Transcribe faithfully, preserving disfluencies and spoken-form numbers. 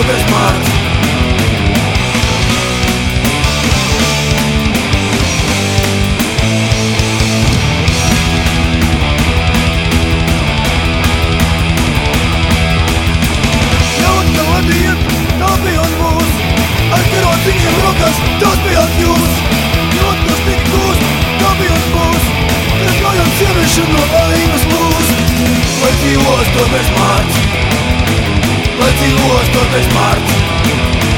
astotais marts. Viņiem rokas, tas bijāt jūs. Jūtas tik kūst, tā bijāt mūs. Mēs gājām sieviešu no laimas mūs. Lai dzīvo astotais marts. Lai dzīvo astotais marts.